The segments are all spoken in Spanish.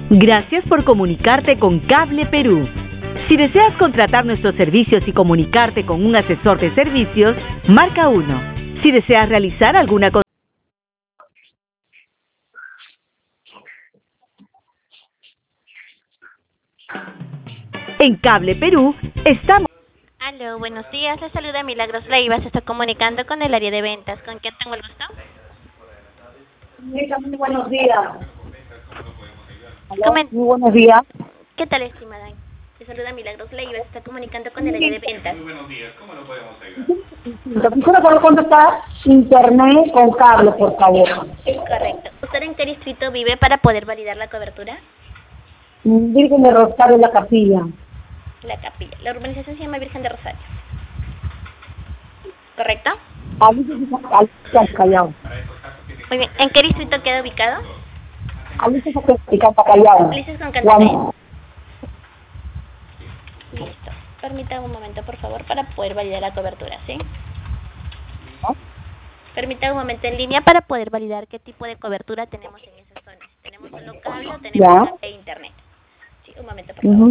Gracias por comunicarte con Cable Perú. Si deseas contratar nuestros servicios y comunicarte con un asesor de servicios, marca 1. Si deseas realizar alguna En Cable Perú estamos... Aló, buenos días. Les saluda Milagros Leiva. Se está comunicando con el área de ventas. ¿Con quién tengo el gusto? Muy buenos días. Comen- Muy buenos días. ¿Qué tal, estimada? Se saluda Milagros Leiva. Se está comunicando con el área de ventas. Muy buenos días, ¿cómo lo podemos ayudar? Lo que quiero saber cuánto está internet con cable, por favor. Correcto. ¿Usted en qué distrito vive para poder validar la cobertura? Virgen de Rosario, la Capilla. La capilla. La urbanización se llama Virgen de Rosario. ¿Correcto? Alicia Callao. Muy bien. ¿En qué distrito queda ubicado? Alicia Callao. Alicia con Cantacaya. Listo. Permítame un momento, por favor, para poder validar la cobertura, ¿sí? Permítame un momento en línea para poder validar qué tipo de cobertura tenemos en esas zonas. ¿Tenemos solo cable o tenemos cable e internet? Sí, un momento, por favor.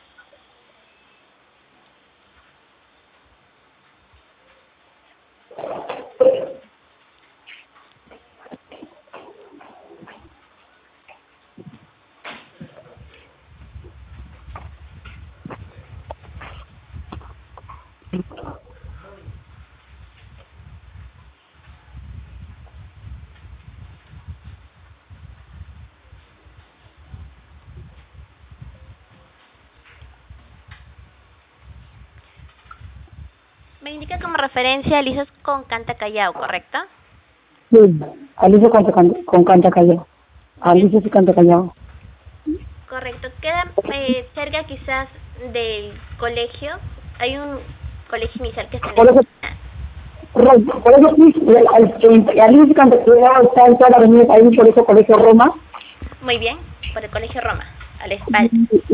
Me indica como referencia Alicia con Cantacallao, ¿correcto? Sí, Alicia con Cantacallao. Alicia y Cantacallao. Correcto. Queda cerca quizás del colegio. Hay un colegio inicial que está en Por eso sí, Alicia y Cantacallao está en toda la avenida, ahí por eso Colegio Roma. Muy bien, por el colegio Roma, a la espalda.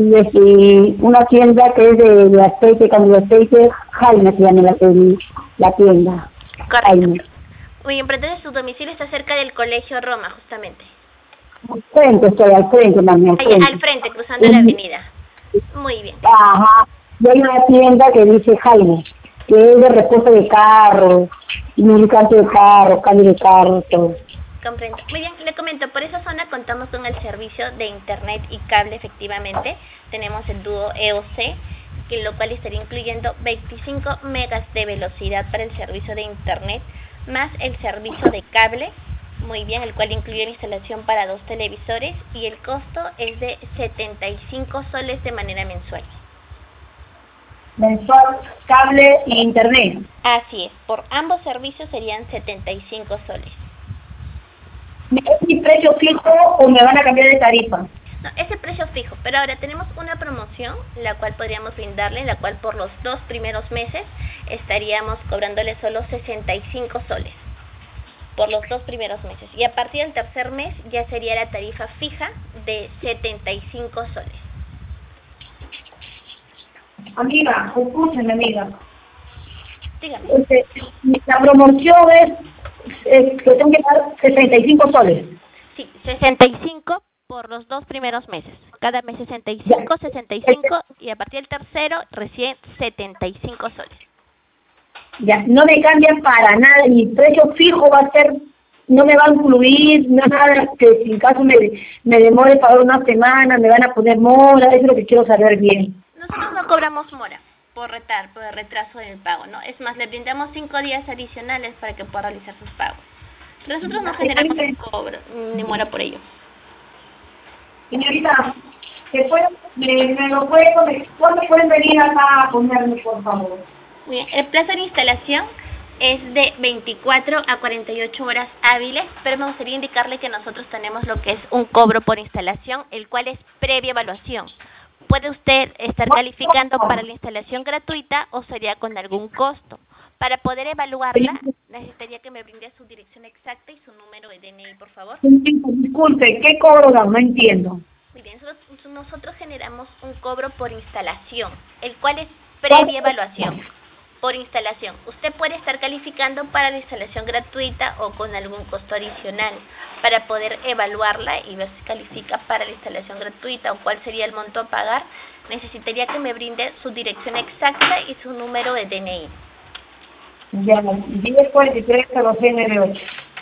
Y una tienda que es de aceite, cambio de aceite, Jaime se llama la tienda. Correcto. Jaime. Muy bien, pero entonces su domicilio está cerca del colegio Roma, justamente. Al frente, estoy al frente, mami, al frente. Al frente, cruzando la avenida. Muy bien. Ajá. Y hay una tienda que dice Jaime, que es de repuesto de carros, lubricante de carros, cambio de carros, todo. Comprendo. Muy bien, le comento, por esa zona contamos con el servicio de internet y cable, efectivamente. Tenemos el dúo EOC, que lo cual estaría incluyendo 25 megas de velocidad para el servicio de internet, más el servicio de cable, muy bien, el cual incluye la instalación para 2 televisores y el costo es de 75 soles de manera mensual. Mensual, cable e internet. Así es, por ambos servicios serían 75 soles. ¿Es mi precio fijo o me van a cambiar de tarifa? No, ese precio fijo, pero ahora tenemos una promoción, la cual podríamos brindarle, la cual por los 2 primeros meses estaríamos cobrándole solo 65 soles. Por los 2 primeros meses. Y a partir del tercer mes ya sería la tarifa fija de 75 soles. Amiga, escúchame, amiga. Dígame. La promoción es que tengo que pagar 65 soles. Sí, 65 por los 2 primeros meses. Cada mes 65, 65 y a partir del tercero recién 75 soles. Ya, no me cambian para nada, mi precio fijo va a ser, no me va a incluir nada, que si en caso me demore pagar una semana, me van a poner mora, eso es lo que quiero saber bien. Nosotros no cobramos mora por retraso del pago, ¿no? Es más, le brindamos 5 días adicionales para que pueda realizar sus pagos. Pero nosotros no generamos cobro ni mora por ello. Señorita, ¿cuándo pueden venir acá a ponerme, por favor? Muy bien, el plazo de instalación es de 24 a 48 horas hábiles, pero me gustaría indicarle que nosotros tenemos lo que es un cobro por instalación, el cual es previa evaluación. Puede usted estar calificando para la instalación gratuita o sería con algún costo. Para poder evaluarla, necesitaría que me brinde su dirección exacta y su número de DNI, por favor. Disculpe, ¿qué cobro dan? No entiendo. Muy bien, nosotros generamos un cobro por instalación, el cual es previa evaluación. por instalación. Usted puede estar calificando para la instalación gratuita o con algún costo adicional. Para poder evaluarla y ver si califica para la instalación gratuita o cuál sería el monto a pagar, necesitaría que me brinde su dirección exacta y su número de DNI. Ya, 1043-0698.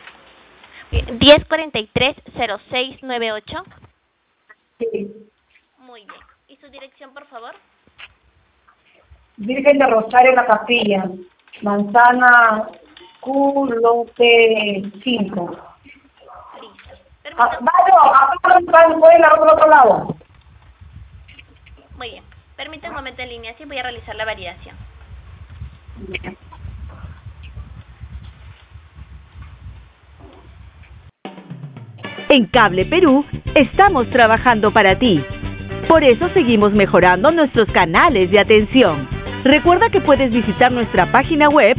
1043-0698. Sí. Muy bien. ¿Y su dirección, por favor? Virgen de Rosario, La Capilla, Manzana Q, lote 5. Listo. ¿Puede ir al otro lado? Muy bien. Permítame un momento en línea, así voy a realizar la validación. En Cable Perú estamos trabajando para ti. Por eso seguimos mejorando nuestros canales de atención. Recuerda que puedes visitar nuestra página web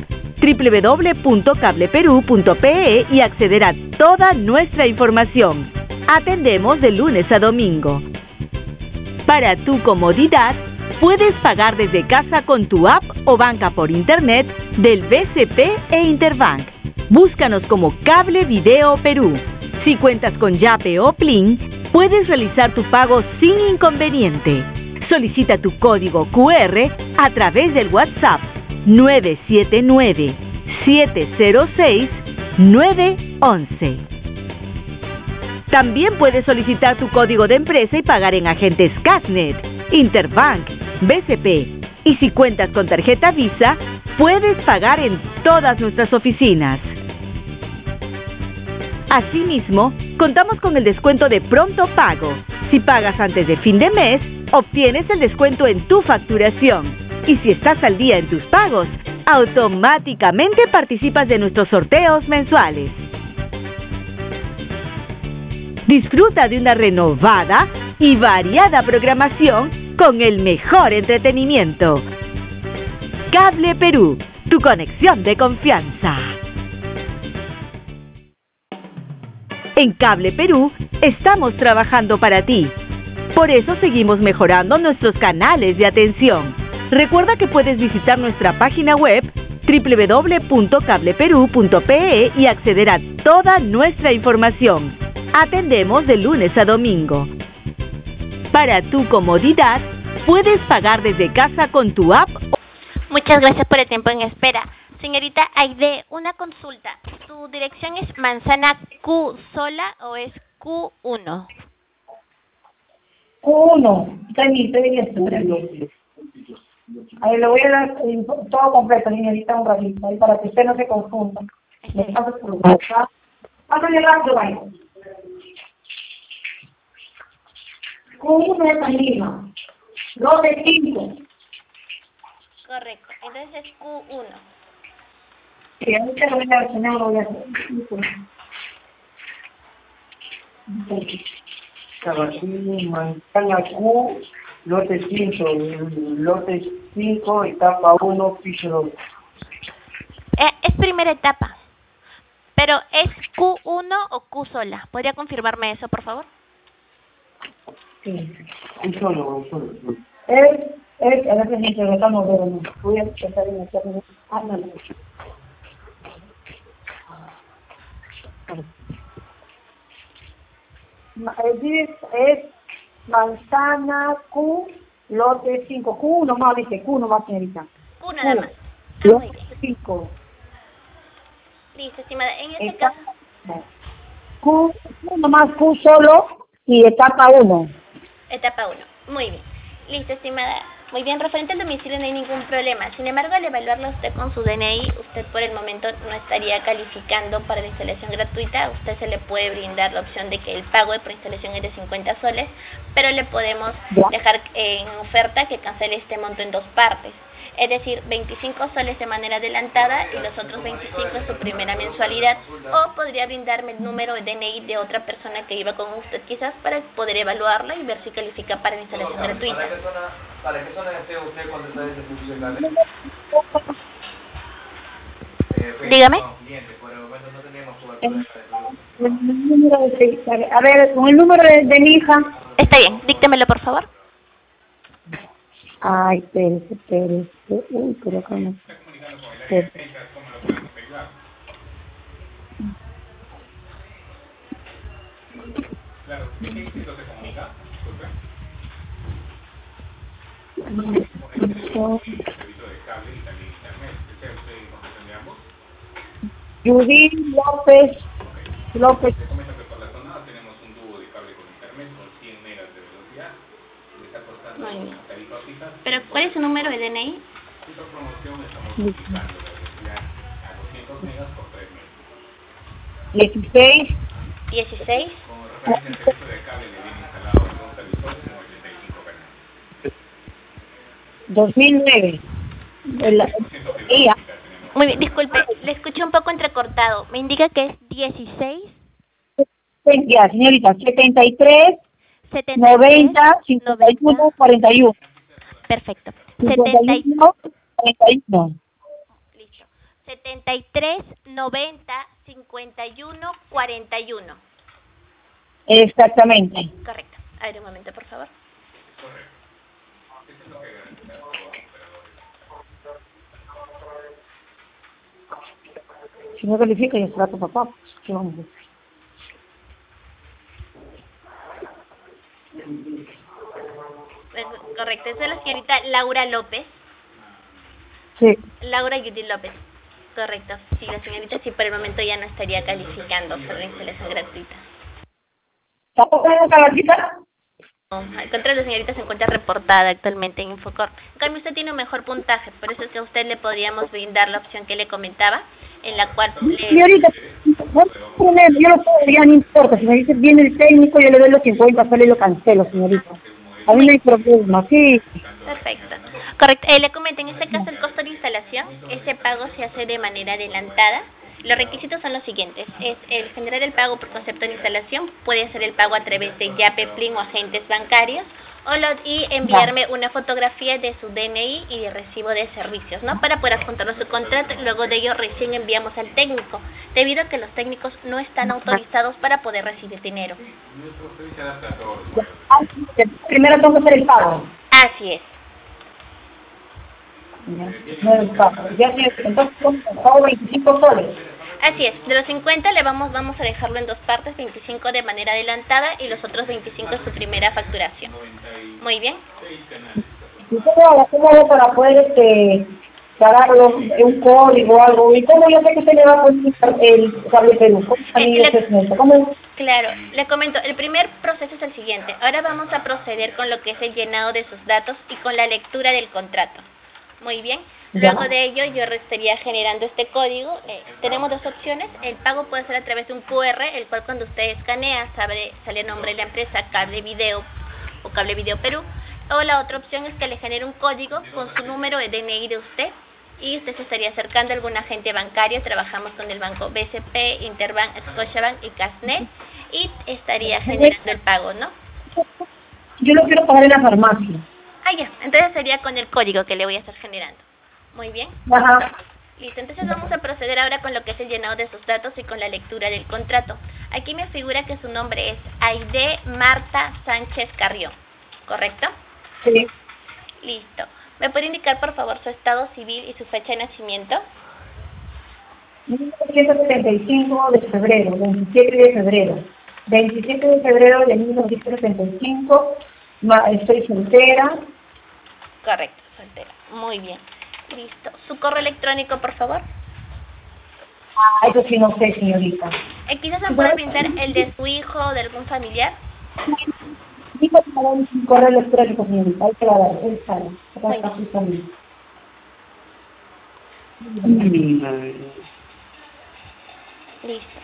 www.cableperu.pe y acceder a toda nuestra información. Atendemos de lunes a domingo. Para tu comodidad, puedes pagar desde casa con tu app o banca por internet del BCP e Interbank. Búscanos como Cable Video Perú. Si cuentas con Yape o Plin, puedes realizar tu pago sin inconveniente. Solicita tu código QR a través del WhatsApp 979-706-911. También puedes solicitar tu código de empresa y pagar en agentes Casnet, Interbank, BCP. Y si cuentas con tarjeta Visa, puedes pagar en todas nuestras oficinas. Asimismo, contamos con el descuento de pronto pago. Si pagas antes de fin de mes, obtienes el descuento en tu facturación. Y si estás al día en tus pagos, automáticamente participas de nuestros sorteos mensuales. Disfruta de una renovada y variada programación con el mejor entretenimiento. Cable Perú, tu conexión de confianza. En Cable Perú estamos trabajando para ti. Por eso seguimos mejorando nuestros canales de atención. Recuerda que puedes visitar nuestra página web www.cableperu.pe y acceder a toda nuestra información. Atendemos de lunes a domingo. Para tu comodidad, puedes pagar desde casa con tu app. Muchas gracias por el tiempo en espera. Señorita Aide, una consulta. ¿Su dirección es Manzana Q sola o es Q1? Q1. Estoy bien. Ahí le voy a dar todo completo, señorita, un ratito, ahí para que usted no se confunda. Le paso por WhatsApp. Pásale rápido, vaya. Q1 es en Lima. Lote 5. Correcto. Entonces es Q1. Sí, ahorita lo voy a señor, lo voy a hacer. Manzana Q, lote 5, etapa 1, piso 2. Es primera etapa. Pero ¿es Q1 o Q sola? ¿Podría confirmarme eso, por favor? Sí. Un solo. A veces ni se lo estamos viendo. Voy a empezar en hacer análisis. Es Manzana Q, lote 5. Q1 más, dice, Q1 más, señorita. Q nada más. Muy bien. 5. Listo, estimada. En este caso... Q1 más Q solo y etapa 1. Etapa 1. Muy bien. Listo, estimada. Muy bien, referente al domicilio no hay ningún problema. Sin embargo, al evaluarlo usted con su DNI, usted por el momento no estaría calificando para la instalación gratuita. A usted se le puede brindar la opción de que el pago de preinstalación es de 50 soles, pero le podemos dejar en oferta que cancele este monto en 2 partes. Es decir, 25 soles de manera adelantada y los otros 25 en su primera mensualidad. O podría brindarme el número de DNI de otra persona que iba con usted quizás para poder evaluarla y ver si califica para la instalación gratuita. ¿Para qué zona desea usted contratar ese servicio de cable? Dígame. Por el momento no tenemos cobertura A ver, con el número de mi hija. Está bien, díctemelo por favor. Ay, espérese. Uy, pero acá no. Sí. ¿Cómo lo podemos arreglar? Claro, ¿qué distrito se comunica? Disculpe. Servicio de cable y también internet. ¿Es usted concesión de ambos? Judith López. López. Le comento que por la zona tenemos un dúo de cable con internet con 100 megas de velocidad. Le está costando una tarifa fija. Pero, ¿cuál es su número de DNI? Esta promoción estamos utilizando la velocidad a 200 megas por 3 meses. 16. 16. Como referencia al servicio de cable le viene instalado en dos televisores en 85 canales. 2009. Ella. Muy bien, disculpe, le escuché un poco entrecortado. Me indica que es 16, Ya, señorita, 73, 73, 90, 51, 41. Perfecto. 51, 41. Listo. 73, 90, 51, 41. Exactamente. Correcto. A ver un momento, por favor. Correcto. Esto es lo que garantiza todos los operadores. Si no califica, ya será tu papá. Pues, ¿qué vamos a hacer? Correcto. Esa es la señorita Laura López. Sí. Laura Judy López. Correcto. Sí, la señorita sí por el momento ya no estaría calificando por la instalación gratuita. ¿Está pagando esa gatita? No, al contrario, la señorita se encuentra reportada actualmente en Infocor. En cambio, usted tiene un mejor puntaje, por eso es que a usted le podríamos brindar la opción que le comentaba, en la cual Señorita, no hay problema, yo lo puedo, ya no importa. Si me dice viene el técnico, yo le doy los 50, solo y lo cancelo, señorita. A mí no hay problema, sí. Perfecto. Correcto. Le comento, en este caso el costo de instalación, ese pago se hace de manera adelantada. Los requisitos son los siguientes. Es el generar el pago por concepto de instalación, puede hacer el pago a través de Yape, Plin o agentes bancarios, y enviarme una fotografía de su DNI y de recibo de servicios, ¿no? Para poder adjuntarlo a su contrato, y luego de ello recién enviamos al técnico, debido a que los técnicos no están autorizados para poder recibir dinero. Nuestro servicio se adapta a todos los usuarios. Primero tengo que hacer el pago. Así es. Ya, entonces pago 25 soles. Así es, de los 50 le vamos a dejarlo en dos partes, 25 de manera adelantada y los otros 25 es su primera facturación. Muy bien. ¿Y cómo hago para poder pagarlo, un código o algo? ¿Y cómo yo sé que usted le va a poner el cable Perú? ¿Cómo? Claro, le comento, el primer proceso es el siguiente. Ahora vamos a proceder con lo que es el llenado de sus datos y con la lectura del contrato. Muy bien. Luego de ello yo estaría generando este código. Tenemos dos opciones. El pago puede ser a través de un QR, el cual cuando usted escanea sale el nombre de la empresa, Cable Video o Cable Video Perú. O la otra opción es que le genere un código con su número de DNI de usted y usted se estaría acercando a algún agente bancario. Trabajamos con el banco BCP, Interbank, Scotiabank y Casnet y estaría generando el pago, ¿no? Yo lo quiero pagar en la farmacia. Ah, ya. Entonces sería con el código que le voy a estar generando. Muy bien. Ajá. Listo, entonces vamos a proceder ahora con lo que es el llenado de sus datos y con la lectura del contrato. Aquí me figura que su nombre es Aide Marta Sánchez Carrión, ¿correcto? Sí. Listo. ¿Me puede indicar, por favor, su estado civil y su fecha de nacimiento? 1975 de febrero, 27 de febrero. 27 de febrero de 1975, estoy soltera. Correcto, soltera. Muy bien. Listo. ¿Su correo electrónico, por favor? Ah, eso sí no sé, señorita. Quizás me puede brindar el de su hijo o de algún familiar. Dijo que me da un correo electrónico, señorita. Ahí te la daré, él sabe. Acá está su Listo.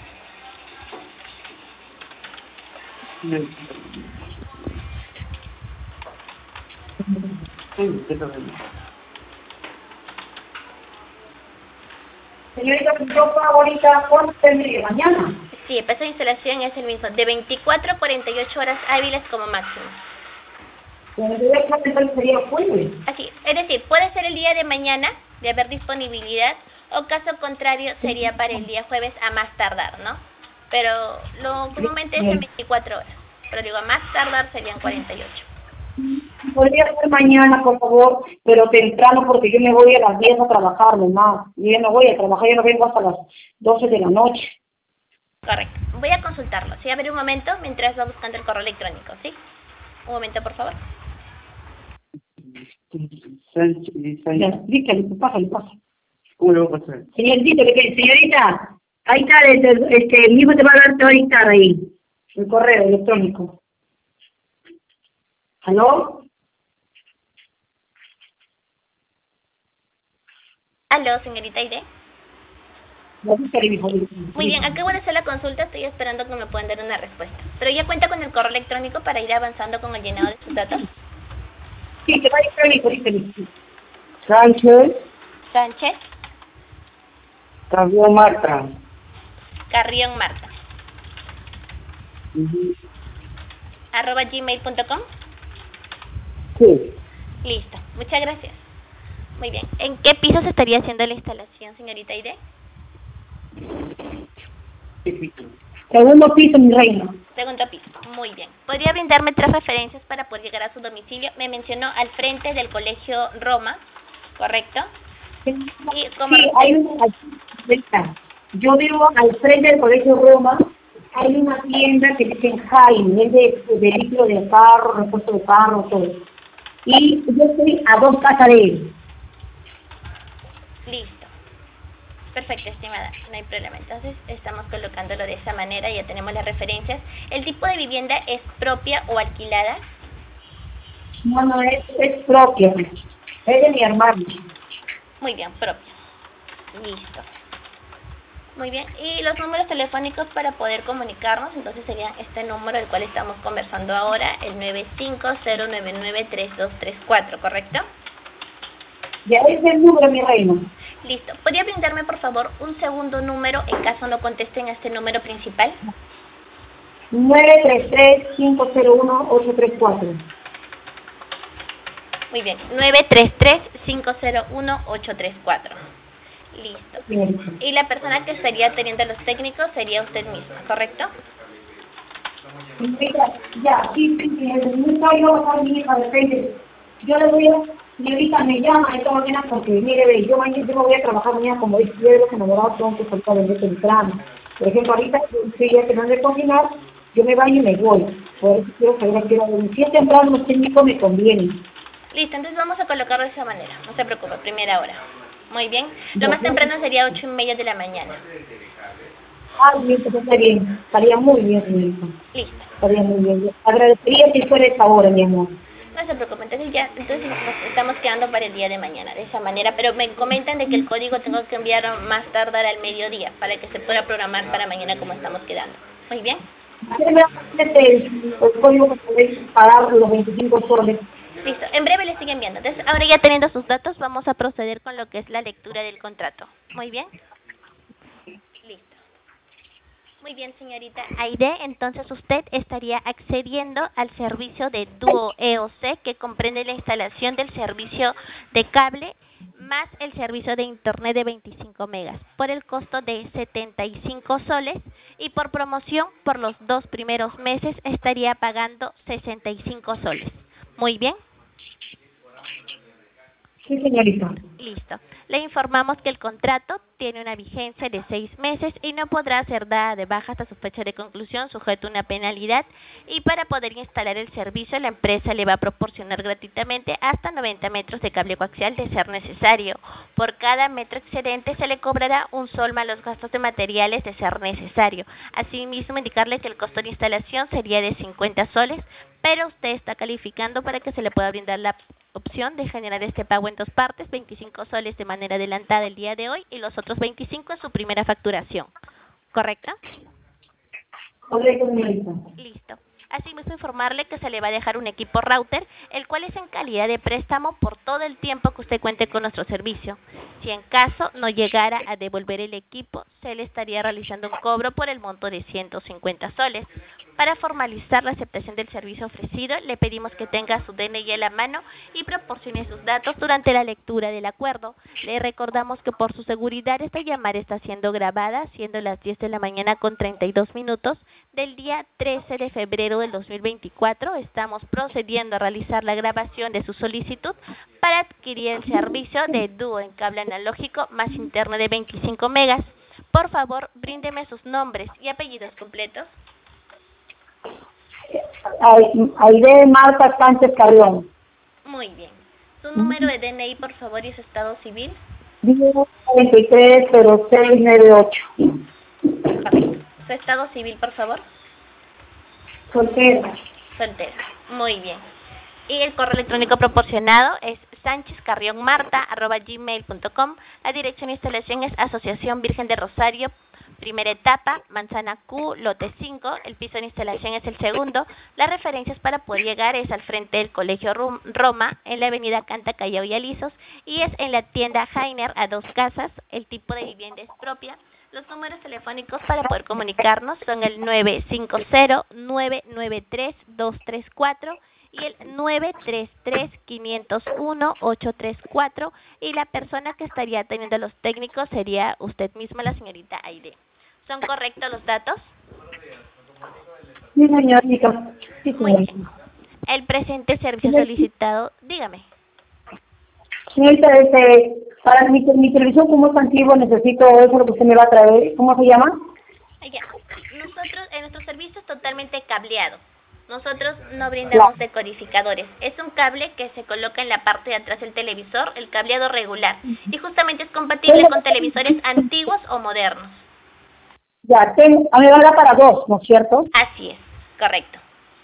Señorita, yo pago ahorita, ¿cuánto tendría? ¿Mañana? Sí, el plazo de instalación es el mismo, de 24 a 48 horas hábiles como máximo. Entonces sería jueves. Así, es decir, puede ser el día de mañana, de haber disponibilidad, o caso contrario sería para el día jueves a más tardar, ¿no? Pero lo comúnmente es en 24 horas, pero digo, a más tardar serían 48. Podría ser mañana, por favor, pero temprano, porque yo me voy a las 10 a trabajar, mamá. Yo ya no voy a trabajar, yo no vengo hasta las 12 de la noche. Correcto. Voy a consultarlo. Sí, a ver un momento mientras va buscando el correo electrónico, ¿sí? Un momento, por favor. Ya, dígale, pásale. ¿Cómo le va a pasar? Señorita, ahí está, mi hijo te va a dar ahorita ahí, el correo electrónico. ¿Aló? Aló, señorita Aide. Muy bien, acá voy a hacer la consulta, estoy esperando que me puedan dar una respuesta. Pero ya cuenta con el correo electrónico para ir avanzando con el llenado de sus datos. Sí, te va a electrónico. Sánchez Carrión Marta. Carrión Marta @gmail.com. Sí. Listo, muchas gracias. Muy bien, ¿en qué piso se estaría haciendo la instalación, señorita Aide? Segundo piso, mi reina. Segundo piso, muy bien. ¿Podría brindarme 3 referencias para poder llegar a su domicilio? Me mencionó al frente del colegio Roma, ¿correcto? Y como Sí, hay una. Yo vivo al frente del colegio Roma. Hay una tienda que dice Jaime, es de vehículo de carro, repuesto de carro, todo. Y yo estoy a 2 casas de él. Listo. Perfecto, estimada, no hay problema. Entonces estamos colocándolo de esa manera, ya tenemos las referencias. ¿El tipo de vivienda es propia o alquilada? No, es propia. Es de mi hermano. Muy bien, propia. Listo. Muy bien, y los números telefónicos para poder comunicarnos, entonces serían este número del cual estamos conversando ahora, el 950993234, ¿correcto? Ya es el número, mi reina. Listo. ¿Podría brindarme, por favor, un segundo número en caso no contesten a este número principal? 933-501-834. Muy bien, 933-501-834. Listo. Bien. Y la persona que estaría teniendo los técnicos sería usted misma, ¿correcto? Ya, sí, no yo a mi hija de repente. Yo le voy a, mi ahorita me llama esta mañana porque, mire, ve, yo me voy a trabajar mañana como dice, yo de los enamorados tengo que soltar vender temprano. Por ejemplo, ahorita yo estoy ya terminando de cocinar, yo me baño y me voy. Por eso quiero saber a qué hora. Si es temprano, los técnicos me conviene. Listo, entonces vamos a colocarlo de esa manera, no se preocupe, primera hora. Muy bien, lo más temprano sería 8:30 de la mañana. Bien, pues está bien, estaría muy bien, mi hija. Listo. Estaría muy bien. Agradecería si fuera esa hora, mi amor. No se preocupe, entonces nos estamos quedando para el día de mañana, de esa manera, pero me comentan de que el código tengo que enviarlo más tardar al mediodía para que se pueda programar para mañana como estamos quedando. Muy bien. El código que podéis pagar los 25 soles. Listo, en breve le siguen viendo. Entonces, ahora ya teniendo sus datos, vamos a proceder con lo que es la lectura del contrato. Muy bien. Listo. Muy bien, señorita Aide, entonces usted estaría accediendo al servicio de Duo EOC, que comprende la instalación del servicio de cable más el servicio de internet de 25 megas, por el costo de 75 soles, y por promoción, por los 2 primeros meses, estaría pagando 65 soles. Muy bien. Sí, señorita. Listo. Le informamos que el contrato tiene una vigencia de 6 meses y no podrá ser dada de baja hasta su fecha de conclusión, sujeto a una penalidad, y para poder instalar el servicio, la empresa le va a proporcionar gratuitamente hasta 90 metros de cable coaxial de ser necesario. Por cada metro excedente se le cobrará un sol más los gastos de materiales de ser necesario. Asimismo, indicarle que el costo de instalación sería de 50 soles, pero usted está calificando para que se le pueda brindar la opción de generar este pago en 2 partes, 25 soles de manera adelantada el día de hoy y los otros 25 en su primera facturación. ¿Correcto? Correcto, señorita. Listo. Asimismo, informarle que se le va a dejar un equipo router, el cual es en calidad de préstamo por todo el tiempo que usted cuente con nuestro servicio. Si en caso no llegara a devolver el equipo, se le estaría realizando un cobro por el monto de 150 soles. Para formalizar la aceptación del servicio ofrecido, le pedimos que tenga su DNI a la mano y proporcione sus datos durante la lectura del acuerdo. Le recordamos que por su seguridad esta llamada está siendo grabada, siendo las 10 de la mañana con 32 minutos del día 13 de febrero del 2024. Estamos procediendo a realizar la grabación de su solicitud para adquirir el servicio de dúo en cable analógico más interno de 25 megas. Por favor, bríndeme sus nombres y apellidos completos. Aide Marta Sánchez Carrión. Muy bien. Su número de DNI, por favor, y su estado civil. 230698. Correcto. Su estado civil, por favor. Soltera. Soltera. Muy bien. Y el correo electrónico proporcionado es sanchezcarrionmarta@gmail.com. La dirección de instalación es Asociación Virgen de Rosario, primera etapa, Manzana Q, lote 5. El piso de instalación es el segundo. Las referencias para poder llegar es al frente del Colegio Roma, en la avenida Canta, Callao y Alisos, y es en la tienda Hainer a 2 casas. El tipo de vivienda es propia. Los números telefónicos para poder comunicarnos son el 950-993-234 y el 933-501-834, y la persona que estaría atendiendo a los técnicos sería usted misma, la señorita Aide. ¿Son correctos los datos? Sí, señorita. Sí, Muy bien. El presente servicio solicitado, dígame. Señorita, para mi televisión, como es antiguo, necesito eso, lo que usted me va a traer. ¿Cómo se llama? Ya. Nosotros, en nuestro servicio es totalmente cableado. Nosotros no brindamos decodificadores. Es un cable que se coloca en la parte de atrás del televisor, el cableado regular. Y justamente es compatible con televisores antiguos o modernos. Ya, a mí me va a dar para 2, ¿no es cierto? Así es, correcto.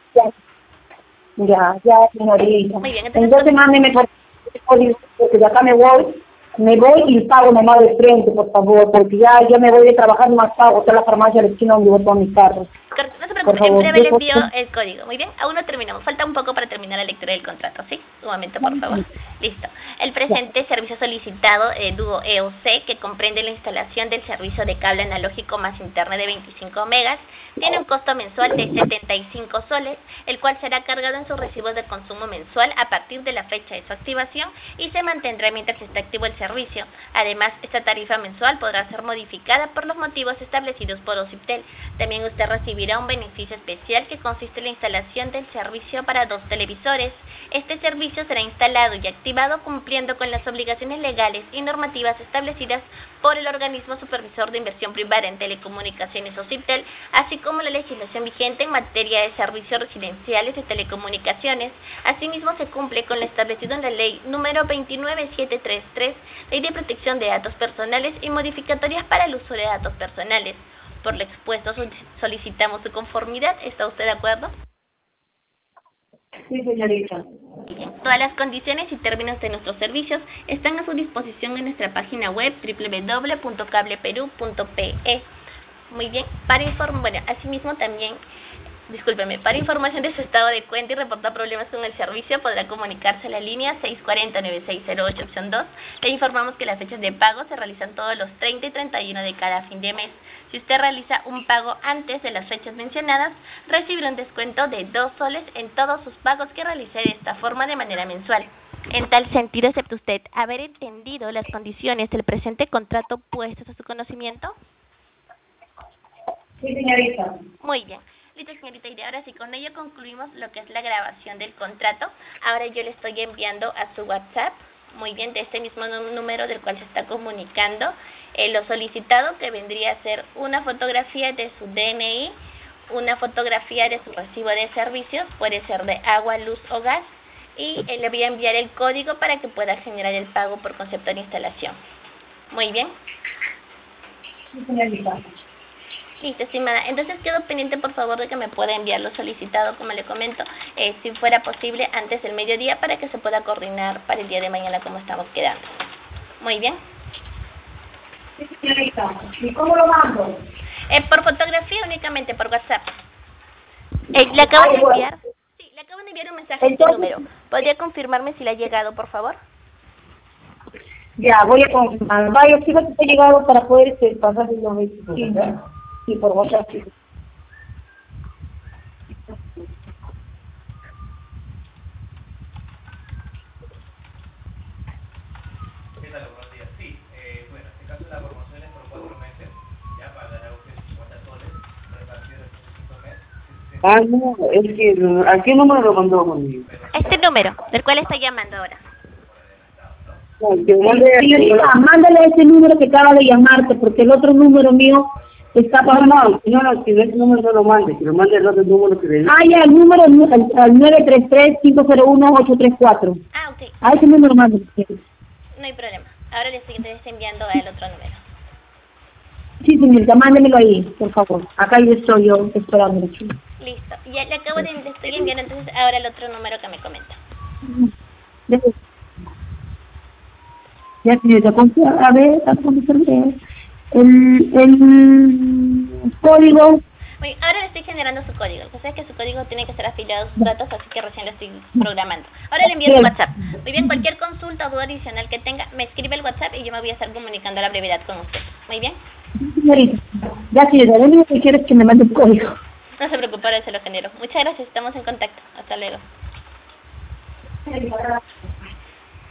Ya, señorita. Muy bien, entonces mándeme por porque de acá me voy y pago nomás de frente, por favor, porque ya me voy de trabajar, más pago toda la farmacia de la esquina donde voy con mis carros. No se preocupe, en breve le envío el código. Muy bien, aún no terminamos. Falta un poco para terminar la lectura del contrato, ¿sí? Un momento, por favor. Listo. El presente servicio solicitado, dúo EOC, que comprende la instalación del servicio de cable analógico más interno de 25 megas, tiene un costo mensual de 75 soles, el cual será cargado en sus recibos de consumo mensual a partir de la fecha de su activación y se mantendrá mientras esté activo el servicio. Además, esta tarifa mensual podrá ser modificada por los motivos establecidos por OCIPTEL. También usted recibirá un beneficio especial que consiste en la instalación del servicio para 2 televisores. Este servicio será instalado y activado cumpliendo con las obligaciones legales y normativas establecidas por el organismo supervisor de inversión privada en telecomunicaciones OCIPTEL, así como la legislación vigente en materia de servicios residenciales de telecomunicaciones. Asimismo, se cumple con lo establecido en la ley número 29733, Ley de Protección de Datos Personales y modificatorias para el uso de datos personales. Por lo expuesto, solicitamos su conformidad. ¿Está usted de acuerdo? Sí, señorita. Bien. Todas las condiciones y términos de nuestros servicios están a su disposición en nuestra página web www.cableperu.pe. Muy bien. Asimismo también, para información de su estado de cuenta y reportar problemas con el servicio, podrá comunicarse a la línea 640-9608, opción 2. Le informamos que las fechas de pago se realizan todos los 30 y 31 de cada fin de mes. Si usted realiza un pago antes de las fechas mencionadas, recibirá un descuento de 2 soles en todos sus pagos que realice de esta forma de manera mensual. En tal sentido, ¿acepta usted haber entendido las condiciones del presente contrato puestas a su conocimiento? Sí, señorita. Muy bien. Listo, señorita Ida. Ahora sí, con ello concluimos lo que es la grabación del contrato. Ahora yo le estoy enviando a su WhatsApp, muy bien, de este mismo número del cual se está comunicando, lo solicitado, que vendría a ser una fotografía de su DNI, una fotografía de su recibo de servicios, puede ser de agua, luz o gas, y le voy a enviar el código para que pueda generar el pago por concepto de instalación. Muy bien. Sí, señorita. Listo, estimada. Entonces quedo pendiente, por favor, de que me pueda enviar lo solicitado, como le comento, si fuera posible antes del mediodía, para que se pueda coordinar para el día de mañana como estamos quedando. Muy bien. Sí, señorita. ¿Y cómo lo mando? Por fotografía, únicamente por WhatsApp. Le acabo de enviar. Sí, le acabo de enviar un mensaje a este número. ¿Podría confirmarme si le ha llegado, por favor? Ya, voy a confirmar. Vaya, sí, que te ha llegado para poder pasar los 25. Sí, por WhatsApp. Sí. Ah, no, es que, ¿a qué número lo mandó conmigo? Este número, del cual está llamando ahora. No, que mande, Señorita, mándale ese número que acaba de llamarte, porque el otro número mío está no, pasando. no, que ese número no lo mande, que lo mande el otro número que le di. Ah, ya, el número al 933-501-834. Ah, ok. A ese número mándale. No hay problema. Ahora le estoy enviando al otro número. Sí, señorita, mándemelo ahí, por favor. Acá yo estoy yo esperando. Listo. Ya le acabo de le estoy enviando entonces ahora el otro número que me comenta. Ya, señorita, a ver, el código. Muy, ahora le estoy generando su código. O sea que su código tiene que ser afiliado a sus datos, así que recién lo estoy programando. Ahora le envío su WhatsApp. Muy bien, cualquier consulta o duda adicional que tenga, me escribe el WhatsApp y yo me voy a estar comunicando a la brevedad con usted. Muy bien. Señorita, ya, señorita, lo único que quiero es que me mande el código. No se preocupe, ahora se lo genero. Muchas gracias, estamos en contacto. Hasta luego.